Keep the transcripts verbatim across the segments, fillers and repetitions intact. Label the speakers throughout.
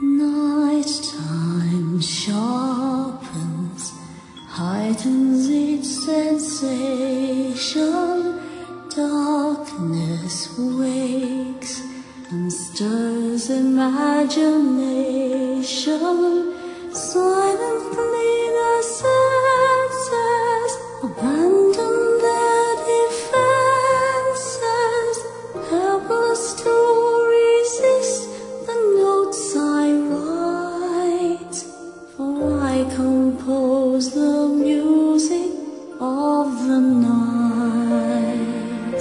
Speaker 1: Nighttime sharpens, heightens each sensation. Darkness wakes and stirs imagination. Silently the senses abandon their defenses, helpless to resist the notes I write, for I compose the music of the night.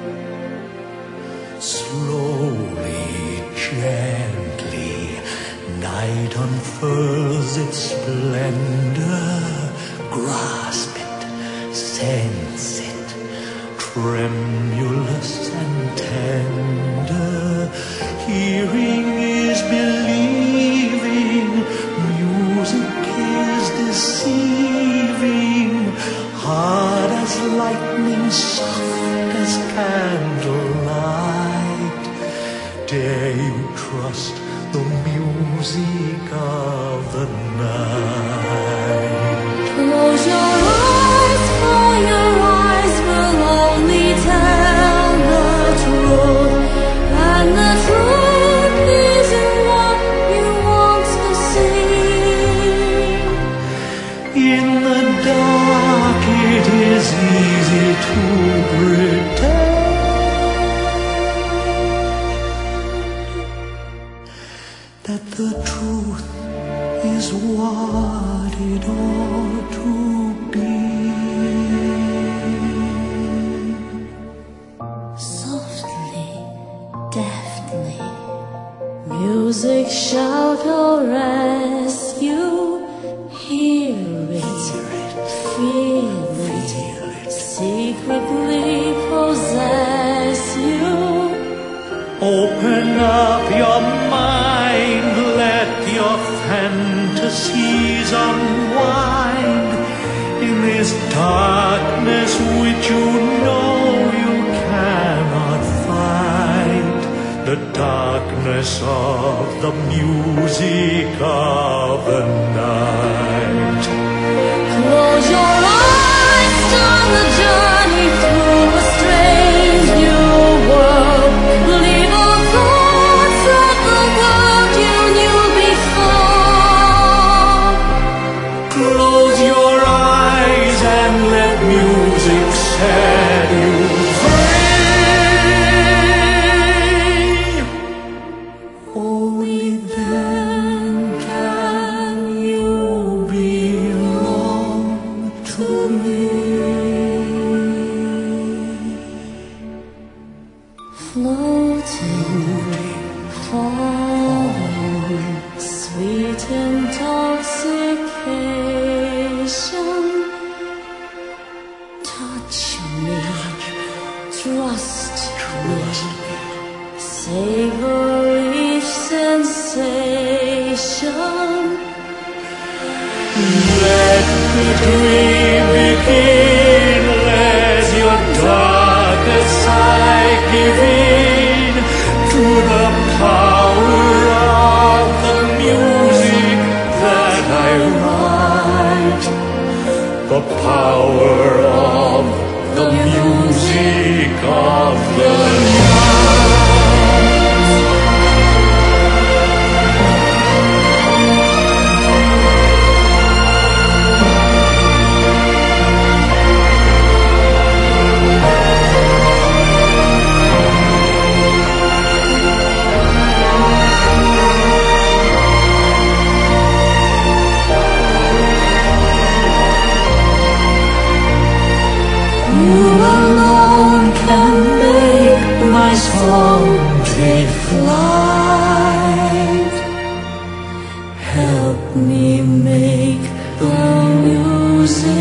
Speaker 2: Slowly, gently, night unfurls its splendor. Grasp it, sense it, tremulous and tender. Hearing is believing, music is deceiving. Hard as lightning, soft as candlelight. Dare you trust the music of the night?
Speaker 1: Close your eyes, for your eyes will only tell the truth, and the truth is in what you want to see.
Speaker 2: In the dark it is easy to pretend that the truth is what it ought to be.
Speaker 1: Softly, deftly, music shout or rescue. Hear it, feel it, secretly possess you.
Speaker 2: Open up your mind, let your fantasies unwind. In this darkness which you know you cannot fight, the darkness of the music of the night.
Speaker 1: Close your eyes, start the journey through a strange new world. Leave all thoughts of the world you knew before.
Speaker 2: Close your eyes and let music set you free. Only then can you belong to me.
Speaker 1: Floating, falling, sweet intoxication. Touch me, trust me, savor each sensation.
Speaker 2: Let the dream begin, let your darkest side give in to the power of the music that I write. The power of the music of the night. You alone can make my soul take flight. Help me make the music